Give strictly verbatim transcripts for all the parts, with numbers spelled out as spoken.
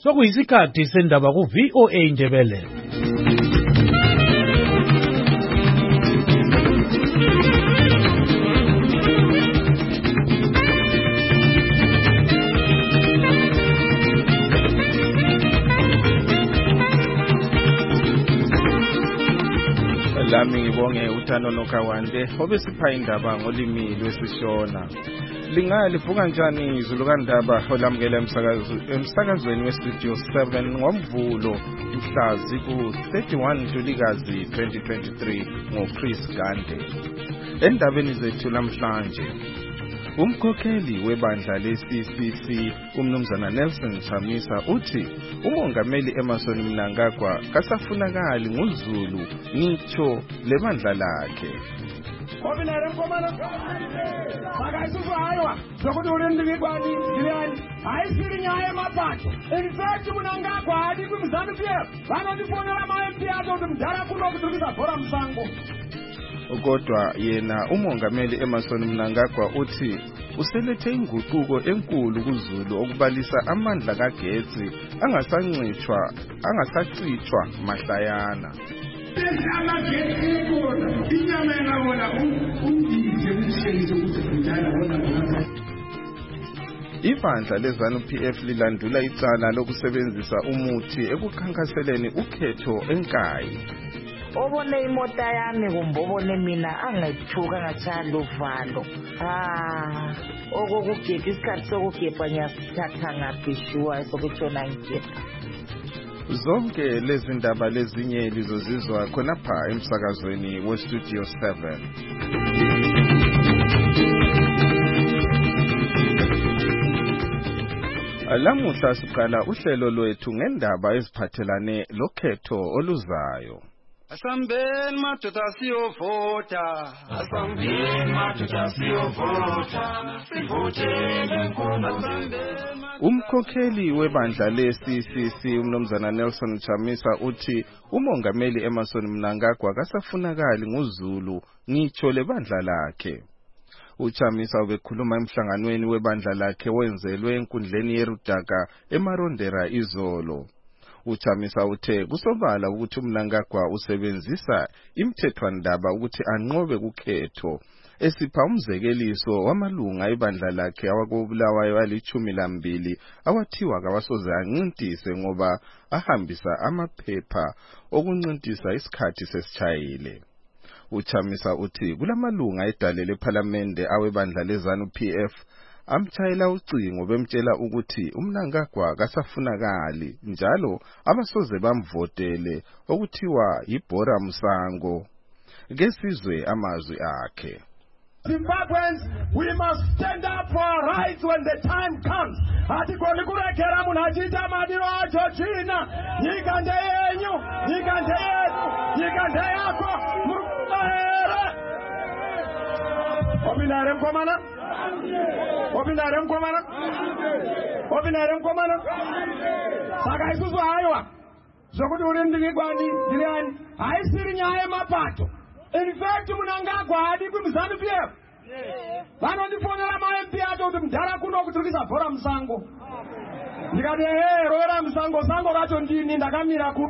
Sokuyisikhathi sendaba ku V O A Ndebele. Lami ngibonge uThando Nokawande obesipha indaba ngolimi lwesiShona. Linga livuka njani izulu kaNdaba olamukela emsakazweni weStudio seven ngoMvulo mhla ziku thirty-one Ntulikazi twenty twenty-three ngoChris Gande. Endabeni zethu namhlanje umkhokheli webandla le-C C C umnumzana Nelson Chamisa uthi umongameli Emmerson Mnangagwa kasafunakali nguZulu ngitsho lebandla lakhe. Obinere mkomana bakayisuzu haywa zokuthi ulindikani ngilani ayisiri nyaye maphatho infact Mnangagwa adi kumzanu pia vanodifonela ama M P azo kuti mdala kuno kutukisa bhora msango. Kodwa yena umongameli Emmerson Mnangagwa uthi uselethe inguquko enkulu kuZulu okubalisa amandla kagetsi angasancitshwa angasacitshwa mahlayana. Ibandla leZANU P F lilandula icala lokusebenzisa umuthi ekukhankaseleni ukhetho eNkayi. Obone imota yami kumbobone mina angayithuka ngachanda uvalo. Ah, okokugebha isikhathi sokugebha ngiyasithatha ngabhishuwa sokutshona ngigebha. Zonke lezi ndaba lezinye lizozizwa khonapha emsakazweni weStudio seven. Lamuhla siqala uhlelo lwethu ngendaba eziphathelane lokhetho oluzayo. Asambeni madoda siyovota, asambeni madoda siyovota, sivotele nkulunkulu. Umkhokheli webandla le-C C C umnumzana Nelson Chamisa uthi umongameli Emmerson Mnangagwa kasafunakali nguZulu ngitsho lebandla lakhe. UChamisa ubekhuluma emhlanganweni webandla lakhe wenzelwe enkundleni yeRudaka eMarondera izolo. UChamisa uthe kusobala ukuthi uMnangagwa usebenzisa imthethwandaba ukuthi anqobe kukhetho esipha umzekeliso wamalunga ebandla lakhe awakobulawayo alichumi lambili awathiwa kawasoze ancintise ngoba ahambisa amaphepha okuncintisa isikhathi sesitshayile. UChamisa uthi kulamalunga edale leParliament awebandla leZANU P F amtshayela ucingo bemtshela ukuthi uMnangagwa kasafunakali njalo abasoze bamvotele okuthiwa yibhora msango. Kesizwe amazwi akhe. Zimbabweans, we must stand up for our rights when the time comes. Ati koni kurekera munachita madiro a Georgina. Nyika ndeyenyu, nyika ndeyenyu, nyika ndeyako, murukumahere. Obinare mkomana? Obinare mkomana? Obinare mkomana? Saka isuzu haywa zokuti ulindikani ngilani ayisiri nyaye maphatho. In fact, Mnangagwa adi kumzanu pia vanodifonela ama M P azo kuti mdala kuno kutukisa bhora msango. Ndikati he roera msango sango racho ndini ndakamira ku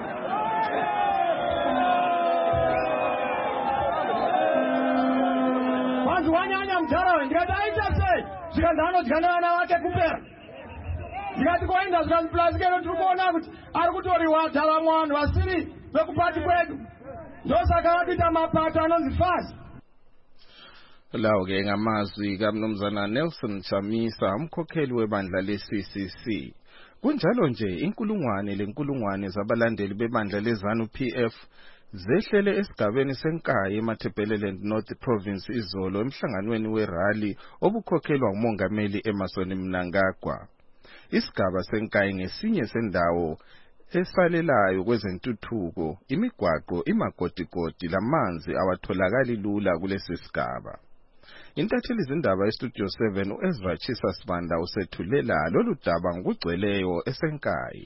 vantu wanyanya mdala. Ndikati aita sei zvikandano dyanana wake kupera. Ndikati koenda zvikanzipulazikero tirikuona kuti ari kutoriwa dhala mwanhu vasiri vekupati kwedu. Ndosaka wapita mapato anonzi fast. Lawo ke ngamazwi kaMnumzana Nelson Chamisa umkhokheli webandla le-C C C. Kunjalo nje inkulungwane lenkulungwane zabalandeli bebandla leZANU P F zehlele esigabeni seNkayi eMatabeleland North Province izolo emhlanganweni werally obukhokhelwa umongameli Emmerson Mnangagwa. Isigaba seNkayi ngesinye sendawo esalelayo kwezentuthuko, imigwaqo, imagodigodi lamanzi awatholakali lula kulesi sigaba. Intatheli izindaba eStudio seven uEzra Chisa Sibanda usethulela lolu daba ngokugcweleyo eseNkayi.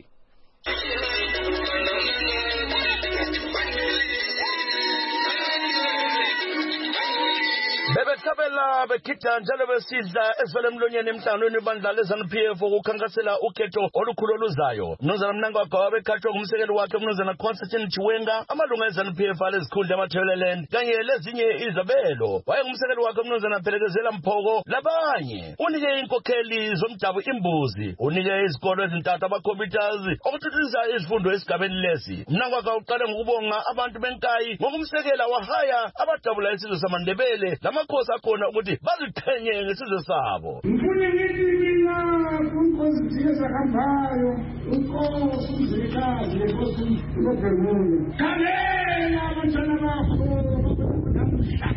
Bebe Baqhubela bekhitha njalo besidla esivele emlonyeni emhlanganweni webandla le-ZANU P F ukukhankasela ukhetho olukhulu oluzayo. Mnumzana Mnangagwa wabekhathwe ngumsekeli wakhe Mnumzana Constantine Chiwenga, amalunga e-ZANU P F alezikhundla eMathebeleland kanye lezinye izabelo. Wayengumsekeli wakhe Mnumzana Phelekezela Mphoko labanye. Unike inkokheli zomdabu imbuzi, unike izikolo ezintathu amakhompyuthers okuthuthukisa izifundo esigabeni lesi. Mnangagwa uqale ngokubonga abantu benkayi ngokumsekela wahaya abadabula isizwe samaNdebele lamakhosi akhona ukuthi baziqhenye ngesizwe sabo. Ngifuna ngithi mina kunkosi Thiyeza Kambayo, unkosi uMzilikazi lenkosi uNovemungu. Kalela abantwana bakho namuhla.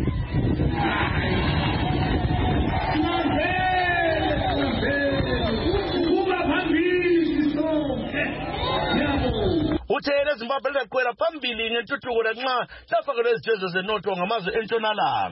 Uthele Zimbabwe leqhwela phambili ngentuthuko lanxa lafakelwe izijezo zenotho ngamazwe entshonalanga.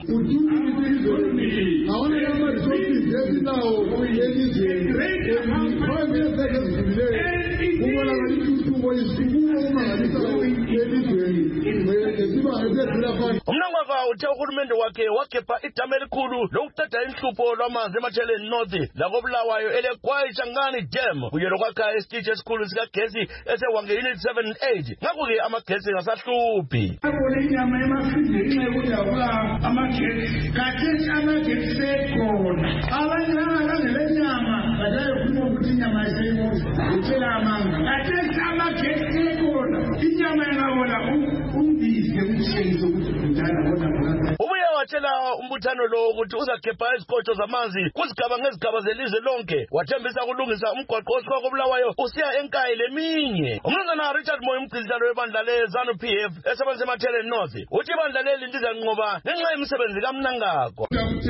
Umnangagwa uthe uhulumende wakhe wakhepha idama elikhulu lokuthatha inhlupho lwamanzi eMathebeleland North lakobulawayo eleGwayi Changani Dam kunye lokwakha isitishi esikhulu sikagesi esewange unit seven and eight. Ngakho-ke amagesi ngasahluphi. Inyama emafindini ekudabula amagesi kathesi amagesi sekhona. Abanye bangakangele nyama batayofuna ukuthi inyama iseyimoza utshela amanga. Kathesi amagesi sekhona. Inyama engabona umbize umshengise ukuthi kudala bona. Ubuye watshela umbuthano lo ukuthi uzakhepha izikotsho zamanzi kuzigaba ngezigaba zelizwe lonke. Wathembisa ukulungisa umgwaqo osuka kobulawayo usiya eNkayi leminye. Umnumzana Richard Moyo umgcinizalo webandla le-ZANU P F esebenza eMathebeleland North uthi ibandla leli lizanqoba ngenxa yemisebenzi kaMnangagwa.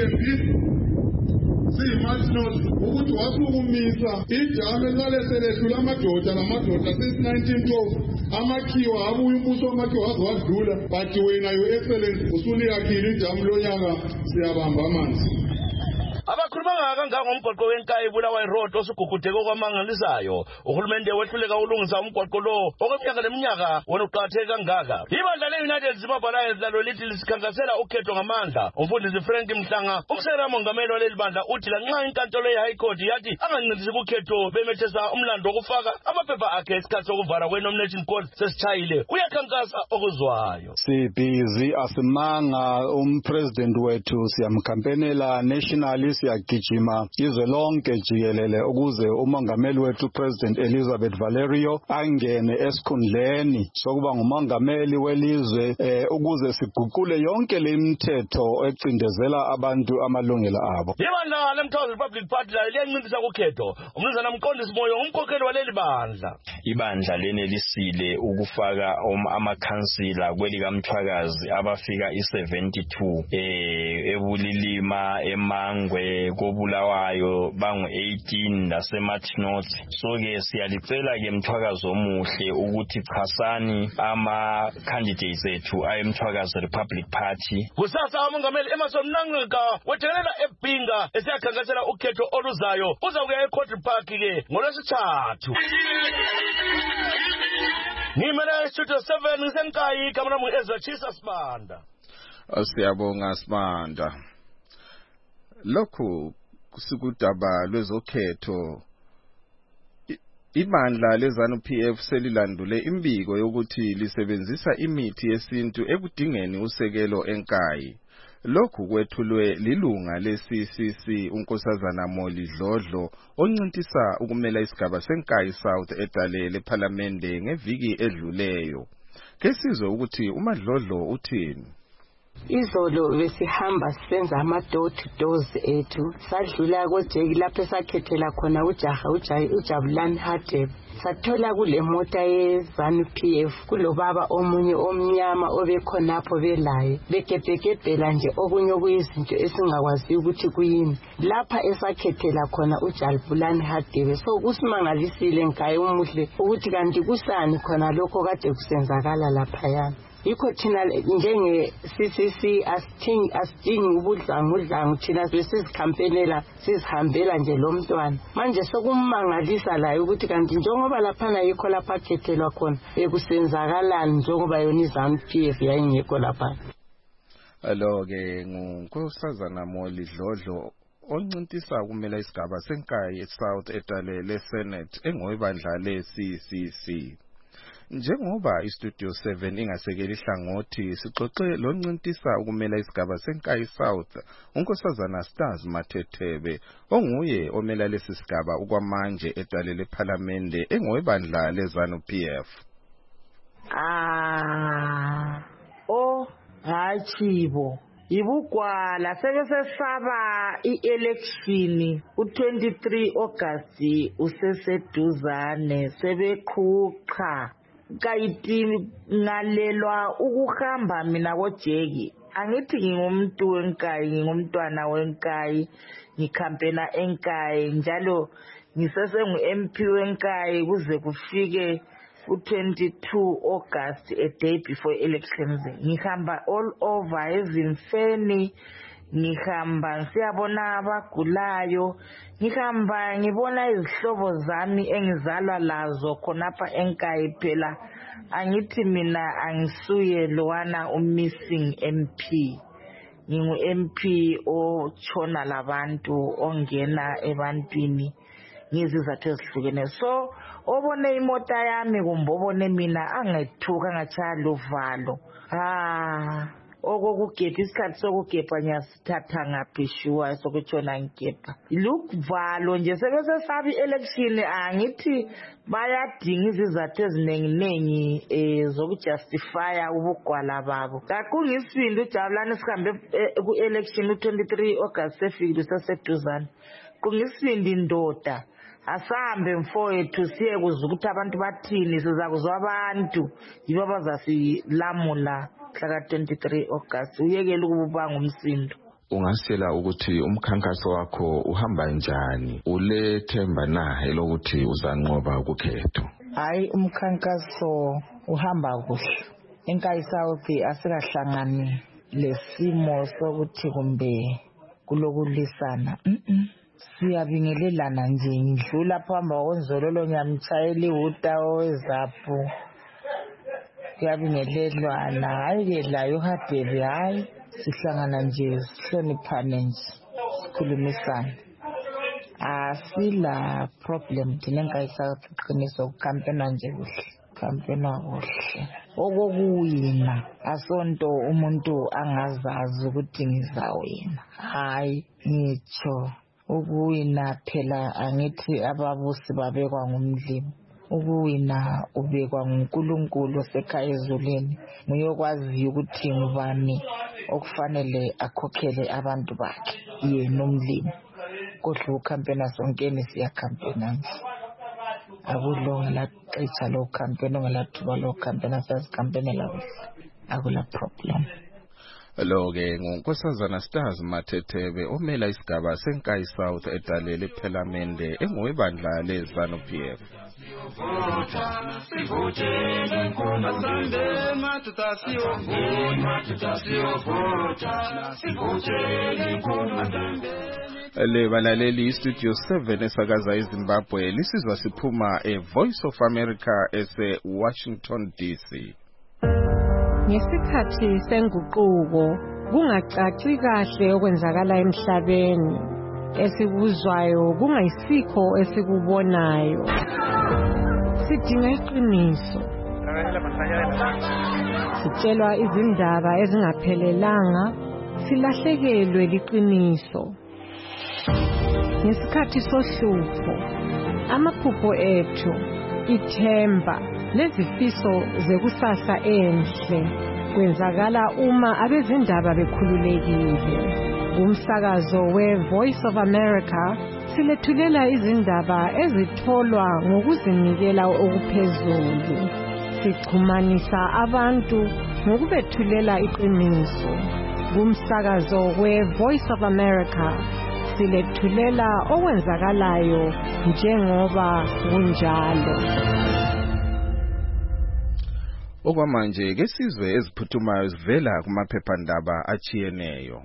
Siyimathinothi ukuthi wasukumisa idamu elaleseledlula amadoda namadoda since nineteen twelve amakhiwa abuye umbuso wamakhiwa waze wadlula but wena your excellency usuliyakhile idamu lonyaka siyabamba amanzi. Abakhuluma kangaka ngomgwaqo weNkayi Bulawayo Road osugugudeke kwamangalisayo. Uhulumende wehluleka ulungisa umgwaqo lo okweminyaka leminyaka wona uqhatheke kangaka. Ibandla le-United Zimbabwe Alliance lalo lithi lisikhankasela ukhetho ngamandla. Umfundisi Frank Mhlanga, umsekela mongameli waleli bandla, uthi lanxa inkantolo ye-High Court yathi angancindisi kukhetho bemethesa umlando wokufaka amaphepha akhe esikhathi sokuvala kwe-nomination court sesitshayile uyakhankasa okuzwayo. Sibhizi asimanga umpresident wethu siyamkampenela nationally siyagijima izwe lonke jikelele ukuze umongameli wethu President Elizabeth Valerio angene esikhundleni sokuba ngumongameli welizwe eh, ukuze siguqule yonke le mithetho ecindezela abantu amalungelo abo. Ibandla leMthozi Republic Party liyancindisa kukhetho. Umnumzana Mqondisi Moyo umkhokheli waleli bandla. Ibandla lenelisile ukufaka amakhansila kwelikaMthwakazi abafika i-seventy-two eh eBulilima eMangwe kobulawayo bangu eighteen laseMathinoth. So ke siyalicela ke Mthwakazi omuhle ukuthi chasani ama candidates ethu ayemthwakazi Republic Party. Kusasa umongameli Emerson Mnangagwa wethelela eBhinga esiyakhankasela ukhetho oluzayo uzakuya eCourt Park ke ngolwesithathu. Ngimele Studio seven ngisenkayi kamera mu Ezra Chisa Sibanda. Siyabonga Sibanda. Lokhu kusikudaba lwezokhetho. Ibandla le-ZANU P F selilandule imbiko yokuthi lisebenzisa imithi yesintu ekudingeni usekelo eNkayi. Lokhu kwethulwe lilunga le-C C C uNkosazana Moli Dlodlo oncintisa ukumela isigaba seNkayi South edalele ePhalamende ngeviki edluleyo. Kesizwe ukuthi uMadlodlo uthini. Izolo besihamba senza ama door to doors ethu sadlula kojeki lapho sakhethela khona ujaha uJabulani Hadebe sathola kule mota ye-ZANU P F kulobaba omunye omnyama obekhonapho belaye begebhegedela nje okunye okuyizinto esingakwazi ukuthi kuyini lapha esakhethela khona uJabulani Hadebe. So kusimangalisile ngaye umuhle ukuthi kanti kusani khona lokho kade kusenzakala lapha yana. Yikho thina njenge C C C asithingi asidingi ubudlangu udlangu thina besizikhampenela sizihambela nje lo mntwana manje sokumangalisa la ukuthi kanti njengoba laphana yikho lapha khethelwa khona ekusenzakalani njengoba yona iZANU P F yayingekho lapha. Alo ke ngunkosazana Moli Dlodlo oncintisa ukumela isigaba senkayi eSouth etalele Senate engoyibandla le-C C C. Njengoba iStudio seven ingasekeli hlangothi sixoxe loncintisa ukumela isigaba senkayi South unkosazana Stars Mathethebe onguye omela lesi sigaba okwamanje etalele eParliament engoyibandla leZANU P F. Ah oh hachibo ibugwala sebesesaba i-election u-twenty-three August useseduzane sebeqhuqa kayiti ngalelwa ukuhamba mina kojeki angithi ngingumuntu wenkayi ngingumntwana wenkayi ngikhampena enkayi njalo ngisesengu M P wenkayi kuze kufike u-twenty-two August a day before elections ngihamba all over ezimfeni ngihamba siyabona abagulayo ngihamba ngibona izihlobo zami engizalwa lazo khonapha enkayi phela angithi mina angisuye lowana umissing M P ngingu M P ochona labantu ongena ebantwini ngizizathu ezihlukene so obone imota yami kumbobone mina angayithuka ngachalo uvalo ah okokugebha isikhathi sokugebha nyasithatha ngaphishuwa sokutshona ngigebha lokuvalo nje sebesesabi election angithi bayadinga izizathu ezinenginengi eh zokujustifya ubugwala babo kakungisindi ujabulani sihambe ku election u-twenty-three August efikile saseduzana kungisindi indoda asambe mfowethu siye kuza ukuthi abantu bathini sizakuzwa abantu yibo bazasilamula mhla twenty-three August uyekela ukubanga umsindo. Ungasela ukuthi umkhankaso wakho uhamba njani ulethemba na elokuthi uzanqoba ukukhetho? Hayi umkhankaso uhamba kuhle enkayi South asikahlangani lesimo sokuthi kumbe kulokulisana mhm siyabingelelana nje ngidlula phamba konzololo nyamtshayela ihuta owezapho kuyabingelelwana hayi ke layo hadebe hayi sihlangana nje sihloniphane nje sikhulumisana asila problem thina enkayi South iqiniso ukukampena nje kuhle kampena kuhle okokuyina asonto umuntu angazazi ukuthi ngizawina hayi ngitsho ukuwina phela angithi ababusi babekwa ngumdlimo ukuwina ubekwa nguNkulunkulu osekhaya ezulwini nguyokwazi ukuthi ngubani okufanele akhokhele abantu bakhe yena umlimi kodwa ukhampena sonkeni siyakhampena nje akulonga la xetsha lo campaign ongelathuba lo campaign sasikamphenela kuhle akula problem. Lo ke ngunkosazana Stars Mathethebe omela isigaba senkayi South edalele eParliament engoyibandla leZANU P F. Le balaleli iStudio seven esakaza eZimbabwe lisizwa siphuma eVoice of America ese Washington D C. Ngesikhathi senguquko kungacaci kahle okwenzakala emhlabeni esikuzwayo kungayisikho esikubonayo sidinga iqiniso sitshelwa izindaba ezingaphelelanga silahlekelwe liqiniso ngesikhathi sohlupho amaphupho ethu ithemba lezifiso zekusasa enhle kwenzakala uma abezindaba bekhululekile umsakazo weVoice of America silethulela izindaba ezitholwa ngokuzinikela okuphezulu sixhumanisa abantu ngokubethulela iqiniso kumsakazo weVoice of America silethulela okwenzakalayo njengoba kunjalo. Okwamanje ke sizwe eziphuthumayo zivela kumaphephandaba achiyeneyo.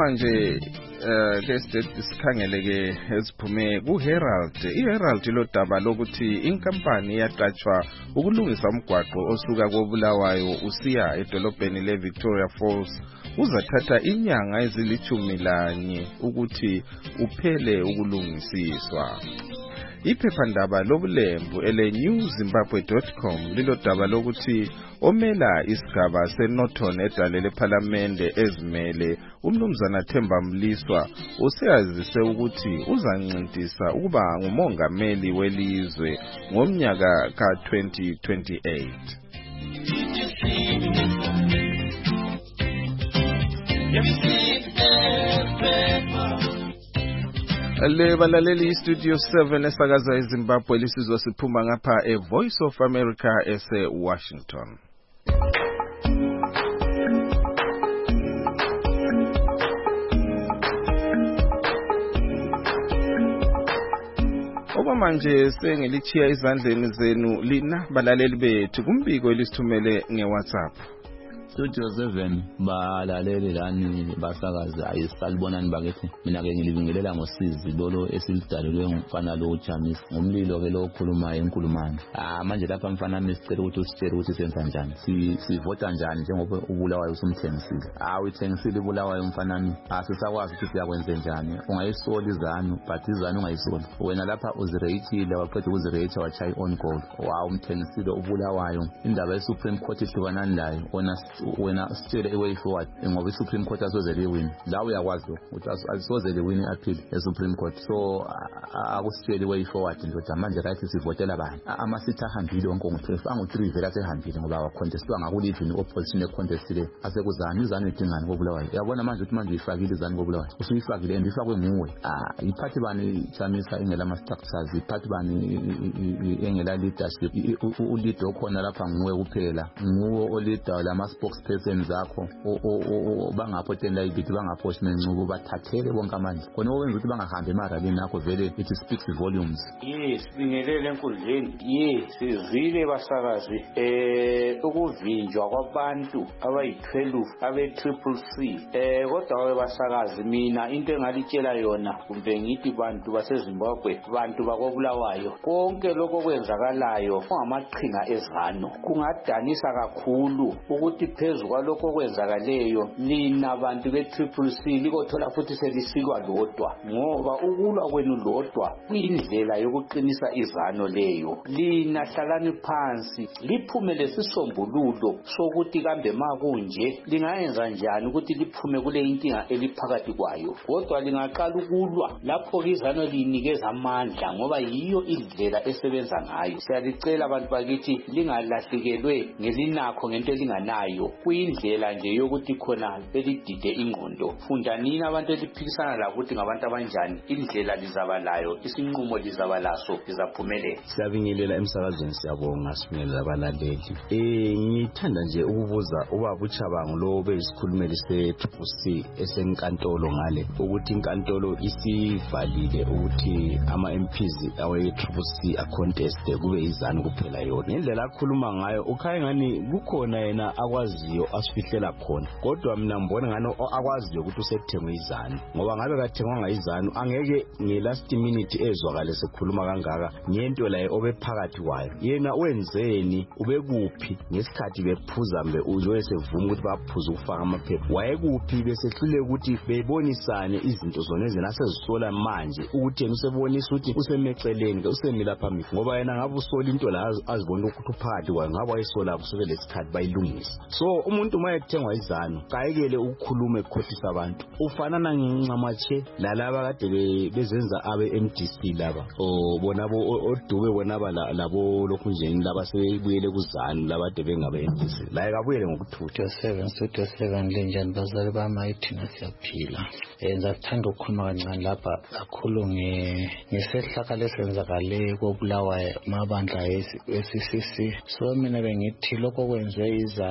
manje eh ke sikhangele ke esiphume ku Herald. iHerald lo daba lokuthi inkampani yaqatshwa ukulungisa umgwaqo osuka koBulawayo usiya edolobheni le Victoria Falls uzathatha inyanga ezilithumi lanye ukuthi uphele ukulungisiswa. Iphephandaba lobulembu ele new zimbabwe dot com lilo daba lokuthi omela isigaba seNorton edalele parliamente ezimele umnumzana Themba Mliswa useyazise ukuthi uzancintisa ukuba ngumongameli welizwe ngomnyaka ka twenty twenty-eight. Le balaleli studio seven esakaza eZimbabwe lisizwa siphuma ngapha e Voice of America ese Washington. Oba manje sengilichiya izandleni zenu lina balaleli bethu kumbiko elisithumele ngeWhatsApp. Studio seven balaleli lani basakaza ayisalibonani bakithi mina ke ngilibingelela ngosizi lolo esilidalelwe ngumfana lo Jamis ngomlilo ke lo okhuluma enkulumani. Ah manje lapha mfana misicela ukuthi usitshele ukuthi senza njani si sivota njani njengoba uBulawayo usumthengisile. Ah uyithengisile uBulawayo mfanami asisakwazi ukuthi siyakwenza njani ungayisola izanu but izanu ungayisoli wena lapha uzireyithile waqeda ukuzireyitha wachaya on goal wow umthengisile uBulawayo indaba ye Supreme Court ihlukanani layo wena wena sitshele away forward ngoba iSupreme Court asoze liwin la uyakwazi ukuthi asoze liwin appeal eSupreme Court so akusitshele away forward ndoda manje right sivotela bani amasithi ahambile wonke ngo-twelve angu-three vele asehambile ngoba wacontestwa ngakulivini opposition econtestile asekuzani izanu idingani koBulawayo yabona manje ukuthi manje uyifakile izanu koBulawayo usuyifakile and ifakwe nguwe ah iphathi bani Chamisa engela ama-structures iphathi bani engela leadership uleader okhona lapha nguwe kuphela nguwe oleader lama-spokes person zakho bangaphothela ibithi bangaphoshime ncubo bathathele bonke amandla khona okwenza ukuthi bangahambi emaralini nakho vele it speaks volumes. Yes bingelele enkundleni yes sizile basakazi eh ukuvinjwa kwabantu abayi-twelve abe-triple C eh kodwa basakazi mina into engalitshela yona kumbe ngithi bantu baseZimbabwe bantu bakoBulawayo konke lokho kwenzakalayo kungamaqhinga ezano kungadanisa kakhulu ukuthi phezu kwalokho kwenzakaleyo lina bantu be-triple C likothola futhi selisikwa lodwa ngoba ukulwa kwenu lodwa kuyindlela yokuqinisa izano leyo lina hlalani phansi liphume lesisombululo sokuthi kambe makunje lingayenza njani ukuthi liphume kule inkinga eliphakathi kwayo kodwa lingaqala ukulwa lapho izano linikeza amandla ngoba yiyo indlela esebenza ngayo siyalicela abantu bakithi lingalahlekelwe ngelinakho ngento elinganayo kuyindlela nje yokuthi khona elidide ingqondo funda nini abantu eliphikisana la ukuthi ngabantu abanjani indlela lizaba layo isinqumo lizaba laso lizaphumelela. Siyabingelela emsakazweni siyabonga sibingelela abalaleli eh ngithanda nje ukubuza ubaba uChabangu lo beyisikhulumeli se-Triple C esenkantolo ngale ukuthi inkantolo isivalile ukuthi ama-M Ps awe-Triple C aconteste kube izanu kuphela yona ngendlela akhuluma ngayo ukhaya ngani kukhona yena akwaziyo asifihlela khona kodwa mina ngibona ngani akwaziyo ukuthi usekuthengwe izanu ngoba ngabe kathengwanga izanu angeke ngelast minute ezwakale sekhuluma kangaka ngento la obephakathi kwayo yena wenzeni ubekuphi ngesikhathi bephuza mbe uzoye sevuma ukuthi baphuza ukufaka amaphepha wayekuphi besehlule ukuthi bebonisane izinto zona ezena sezisola manje ukuthi yena usebonisa ukuthi usemeceleni usemila phambili ngoba yena ngabe usola into la azibona ukuthi uphakathi kwayo ngabe wayisola kusukela lesikhathi bayilungisa so umuntu mayekuthengwa izanu kayekele ukukhuluma ekhothisa abantu ufanana ngincamatshe lalaba kade bezenza abe-M D C laba bona odube bona labo lokhu njeni laba sebuyele kuzanu labade bengabe-M D C la kabuyele ngokuthutha seven studio seven linjani bazali bamaithina siyaphila enza kuthanda ukukhuluma kancane lapha kakhulu ngesehlakalo esenzakale koBulawayo mabandla e-C C C so mina bengithi lokho kwenziwe izanu ukuthi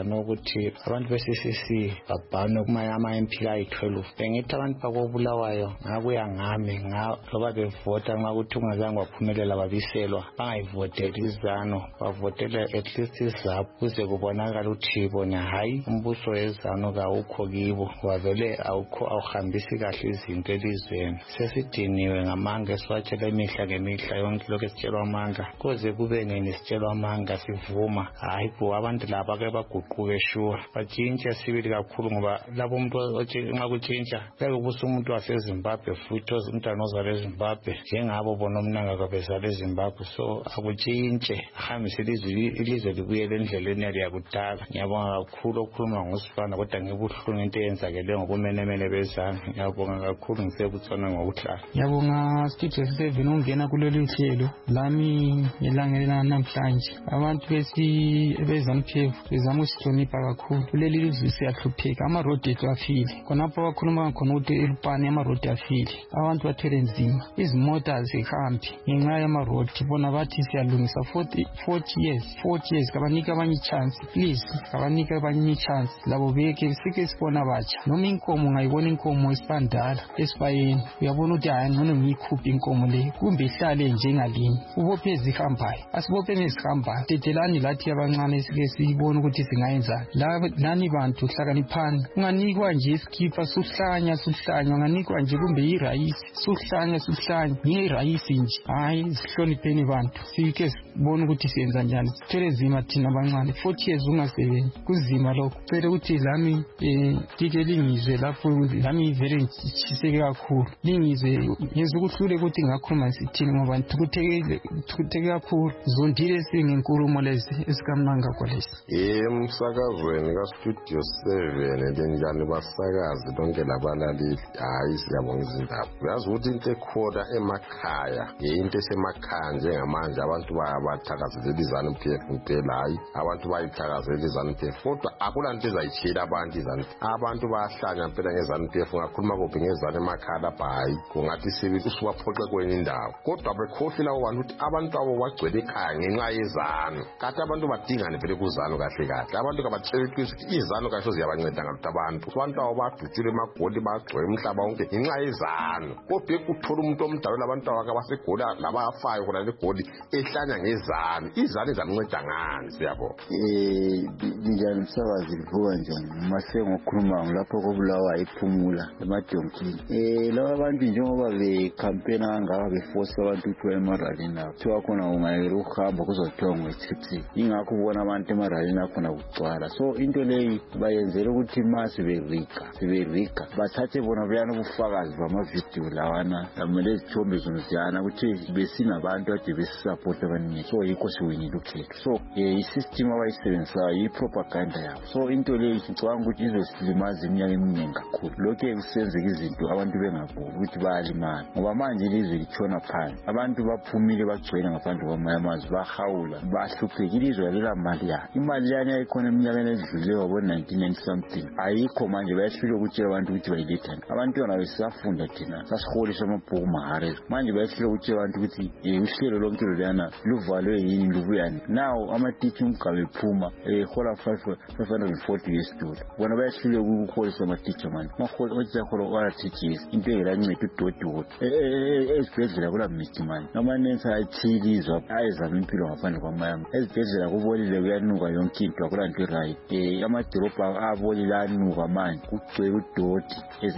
ukuthi abantu be-C C C babhane kumanye ama-M P ayi-twelve. Bengithi abantu bakobulawayo ngakuya ngami ngoba bevota nxa kuthi ungazange waphumelela babiselwa bangayivoteli izano bavotele at least izaphu kuze kubonakala ukuthi bona hayi umbuso wezano kawukho kibo wavele awukho awuhambisi kahle izinto elizweni. Sesidiniwe ngamanga esiwatshela imihla ngemihla yonke lokhu esitshelwa amanga kuze kube nini sitshelwa amanga sivuma hayi bo abantu laba ke baguquke sure batshintshe sibili kakhulu ngoba labo umuntu nxa kutshintsha kuyabe kubusa umuntu waseZimbabwe futhi umntwana ozalwe eZimbabwe njengabo bona umnanga kabezalwe eZimbabwe so akutshintshe ahambise ilizwe libuyele endleleni yalo yakudala. Ngiyabonga kakhulu okhuluma ngosifana kodwa ngibuhlungu into eyenzakele ngobumenemene bezana. Ngiyabonga kakhulu ngisebuthona ngokuhlala. Ngiyabonga Studio seven ungena kulolu hlelo lami ngelangela namhlanje. Abantu besi bezaniphevu bezama ukusihlonipha kakhulu. Kuleli lizwe siyahlupheka ama-road ethu afile. Khonapho bakhuluma khona ukuthi elupane ama-road afile. Abantu bathwele nzima. Izimota azihambi ngenxa yama-road. Bona bathi siyalungisa forty years forty years kabanike abanye chance please kabanike abanye chance labo beke sike sibona batsha noma inkomo ngayibona inkomo esibandala esibayeni uyabona ukuthi hayi ngcono ngiyikhuphe inkomo le kumbe ihlale njengalinye ubophe ezihambayo asibophe ezihambayo dedelani lathi abancane sike sibona ukuthi singayenza lani bantu hlakaniphani unganikwa nje iskipa suhlanya suhlanya unganikwa nje kumbe irayisi suhlanya suhlanya ngirayisi nje hayi sihlonipheni bantu sike sibona ukuthi siyenza njani sithele nzima thina abancane forty years ungasebenzi kuzima lokho cela ukuthi lami eh dike lingizwe lapho lami vele ngichiseke kakhulu lingizwe ngeze ukuhlule ukuthi ngakhuluma sithini ngoba thukutheke thukutheke kakhulu zondile singenkulumo lezi esikamnanga kwalesi emsakazweni ka Studio seven lenjani basakazi bonke labalaleli hayi siyabonga izindaba uyazi ukuthi into ekhona emakhaya into esemakhaya njengamanje abantu bayabathakazelela izanu P F kuphela hayi abantu bayithakazelela izanu P F kodwa akulanto ezayitshela abantu izanu abantu bayahlanya phela ngezanu P F ngakhuluma kuphi ngezanu emakhaya bhayi kungathi sibi usubaphoxe kwenye indawo kodwa bekhohlela abantu ukuthi abantu abo bagcwele ekhaya ngenxa yezanu kathi abantu badingane phela kuzanu kahle kahle abantu kabatshela ukuthi izanu kahle ziyabanceda ngathi abantu abantu abo badutshule emagoli bagcwele umhlaba wonke ngenxa yezanu kodwa ekuthola umuntu omdala abantu abaka basegola labafayo khona legoli ehlanya ngezanu izanu zanceda ngani siyabo eh njani msakazi livuka njani masengo okhuluma lapho kobulawa iphumula emadonkini eh laba abantu njengoba be campaign angaka beforce abantu ukuthi emaralini kuthiwa khona ungayela ukuhamba kuzothiwa ngwethipsi ingakho ubona abantu emaralini akhona kugcwala so into leyi bayenzela ukuthi mase berika berika bathathe bona buyana ubufakazi bamavidiyo lawana amele izithombe zonziyana ukuthi besinabantu ade besisupport abaningi so yikho siwinile ukhetho so eh isystem abayisebenzisayo yipropaganda yabo so into leyi sicabanga ukuthi izosilimaza iminyaka eminingi kakhulu lokho kusenzeka izinto abantu bengaboni ukuthi bayalimala ngoba manje ilizwe litshona phansi abantu baphumile bagcwele ngaphandle kwamanye amazwe bahawula bahluphekile izwe lela mali yayo imali yani ayikhona eminyakeni edlulileyo wabo nineteen ninety something ayikho manje bayahlule ukutshela abantu ukuthi bayilethani abantu bona besafunda thina sasiholisha amabhuku mahare manje bayahlule ukutshela abantu ukuthi uhlelo lonke lolana luvalwe yini lubuyani now ama-teaching umgabe phuma ehola five hundred and forty US dollar bona bayahlule ukuholisa ama-teacher manje mahola hola teachers into engelanceda udodoti ezibhedlela kula mithi manje amanensi ayachilizwa ayezama impilo ngaphandle kwamayama ezibhedlela kubolile kuyanuka yonke into akulanto right eh amadolobha abolile anuka manje kugcwele udoti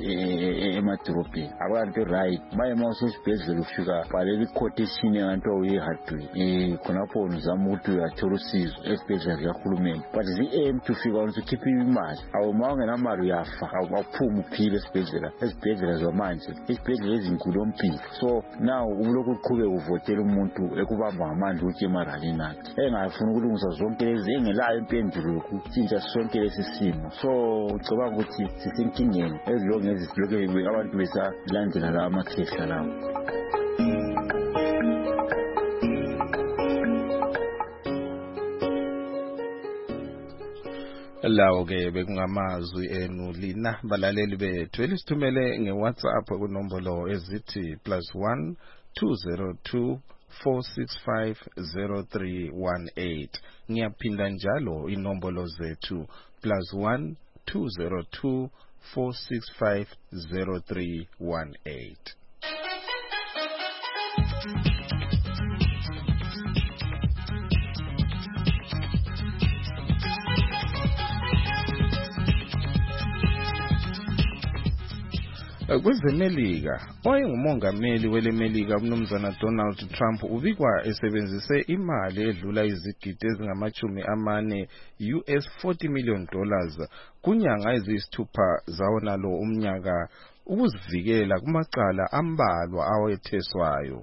emadolobheni akulanto right maye mawusesibhedlela ufika bhalela iquotation yabantu awuyihardware eh khonapho uzama ukuthi uyathola usizo esibhedlela zikahulumeni but zi-aim to fika ukhiphe imali awuma ungenamali uyafa awuphuma uphile esibhedlela ezibhedlela zamanje isibhedlela ezinkulu ompilo so now ubuloku uqhubeka uvotela umuntu ekubamba ngamandla ukuthi emaralini akhe engafuna ukulungisa zonke lezi engelayo impendulo yokutshintsha sonke lesi simo so ucabanga ukuthi sisenkingeni ezilonge ezisiloke abantu besalandela lawa amakhehla lawo. Lawo ke bekungamazwi enu lina balaleli bethu elisithumele ngeWhatsApp kunombolo ezithi plus one two zero two four six five zero three one eight. Ngiyaphinda njalo inombolo zethu plus one two zero two four six five zero three one eight. Kwezemelika oyengumongameli welemelika umnumzana Donald Trump ubikwa esebenzise imali edlula izigidi ezingamachumi amane U S forty million dollars kunyanga eziyisithupha zawona lo umnyaka ukuzivikela kumacala ambalwa awetheswayo.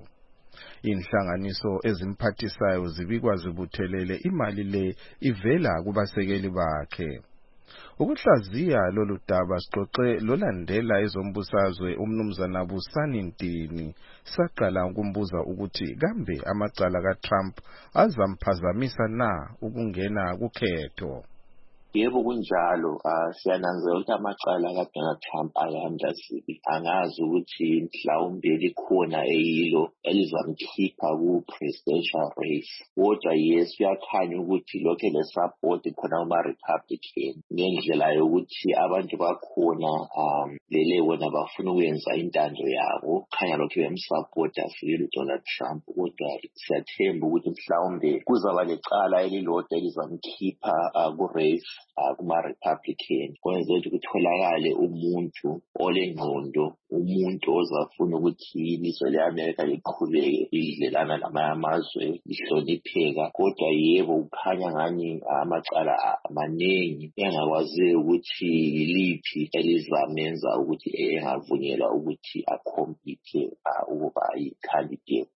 Inhlanganiso ezimphathisayo zibikwa zibuthelele imali le ivela kubasekeli bakhe. Ukuhlaziya lolu daba sixoxe lolandela ezombusazwe umnumzana Busani Ntini saqala ukumbuza ukuthi kambe amacala kaTrump azamphazamisa na ukungena kukhetho. Yebo kunjalo, siyananzela ukuthi amacala kaDonald Trump ayanda sibi. Angazi ukuthi mhlawumbe likhona eyilo elizamkhipha ku-presidential race. Kodwa yes, uyakhanya ukuthi lokho le-support khona kuma-Republican ngendlela yokuthi abantu bakhona um lele wena bafuna ukwenza intando yabo. Khanya lokho bemsupporta sibili uDonald Trump. Kodwa siyathemba ukuthi mhlawumbe kuzaba lecala elilodwa elizamkhipha ku-race kuma-Republican kwenza ukuthi kutholakale umuntu olengqondo, umuntu ozafuna ukuthi ilizwe le-Amerika liqhubeke lidlelana namanye amazwe lihlonipheka. Kodwa yebo kukhanya ngani amacala amaningi engakwazi ukuthi yiliphi elizamenza ukuthi engavunyelwa ukuthi akhompithe ukuba yi-candidate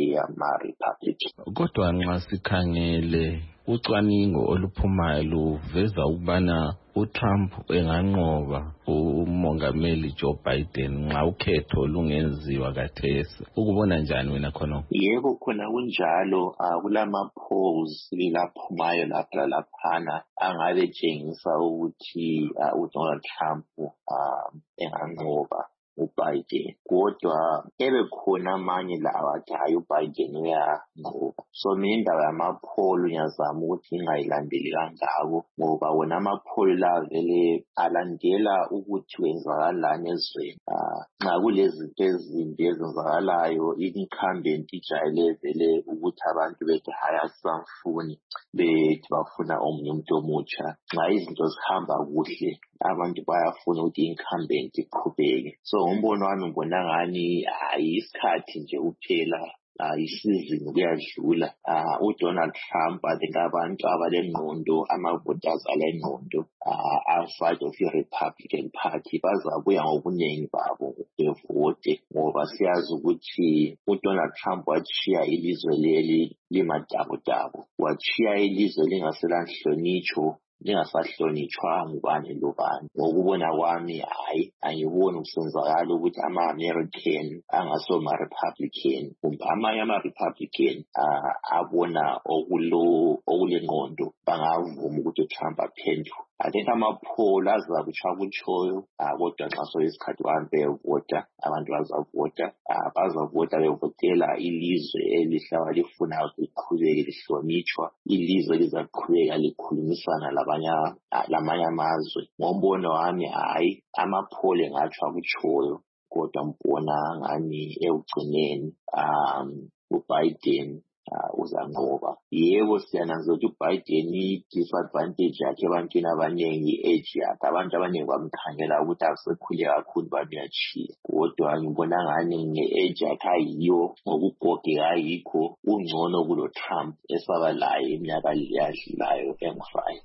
yama-Republican. Kodwa nxa sikhangele ucwaningo oluphumayo luveza ukubana uTrump enganqoba umongameli Joe Biden nxa ukhetho lungenziwa kathesi. Ukubona njani wena khona? Yebo khona kunjalo, kulama polls laphumayo lapha laphana angabe tshengisa ukuthi uDonald Trump enganqoba uBiden. Kodwa ebe khona amanye lawa athi hayi uBiden uyanqoba. So mina indaba yamapholo ngiyazama ukuthi ingayilandeli kangako ngoba wona amapholo la vele alandela ukuthi wenzakalani ezweni. Nxa kulezinto ezimbi ezenzakalayo, incumbent ijayele vele ukuthi abantu bethi hayi asamfuni, bethi bafuna omunye umuntu omutsha. Nxa izinto zihamba kuhle abantu bayafuna ukuthi incumbent iqhubeke. So umbono wami ngibona ngani hayi isikhathi nje uphela, isizini kuyadlula. uDonald Trump I think abantu abalengqondo, ama-voters alengqondo outside of i-Republican Party bazabuya ngobuningi babo bevote ngoba siyazi ukuthi uDonald Trump wachiya ilizwe leli limadabodabo, wachiya ilizwe lingaselanhlonitsho lingasahlonitshwa ngubani lobani. Ngokubona kwami hayi angiboni kusenzakala ukuthi ama-American angasoma-Republican kumbe amanye ama-Republican abona okulengqondo bangavuma ukuthi uTrump aphenduke. I think amapholo azakutsha kutshoyo, kodwa nxa soyisikhathi abantu beyovota, abantu bazavota, bazavota bevotela ilizwe elihlaba lifuna liqhubeke lihlonitshwa, ilizwe lizaqhubeka likhulumisana lamanye amazwe. Ngombono wami hayi amapholo engatsha kutshoyo, kodwa mbona ngani ekugcineni um uBiden uzanqoba. Yebo siyananzela ukuthi uBiden i-disadvantage yakhe ebantwini abaningi, i-age yakhe, abantu abaningi bamkhangela ukuthi asekhule kakhulu bamuyachiya. Kodwa ngibona ngani nge-age yakhe ayiyo, ngokugogeka ayikho, ungcono kulo Trump esaba laye iminyaka yadlulayo engu-five.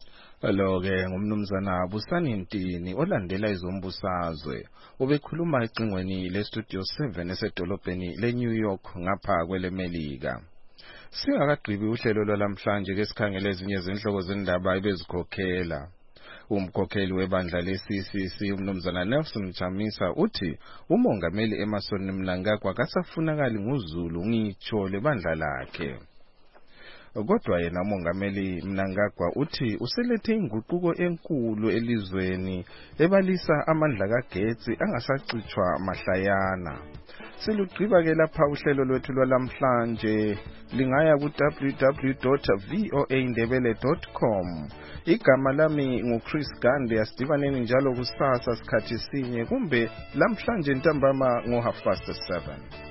Lo-ke ngumnumzana Busani Ntini olandela izombusazwe ubekhuluma ecingweni le-Studio seven esedolobheni le-New York ngapha kwelemelika. Singakagqibi uhlelo lwalamhlanje ke sikhangele ezinye zenhloko zendaba ebezikhokhela. Umkhokheli webandla le-C C C umnumzana Nelson Chamisa uthi umongameli Emmerson Mnangagwa akasafunakali nguZulu ngitsho lebandla lakhe. Kodwa yena uMongameli Mnangagwa uthi uselethe inguquko enkulu elizweni ebalisa amandla kagetsi angasacithwa mahlayana. Silugqiba ke lapha uhlelo lwethu lwalamhlanje, lingaya ku w w w dot v o a indebele dot com. Igama lami nguChris Gande, asidibaneni njalo kusasa sikhathi sinye kumbe lamhlanje ntambama ngo half past seven.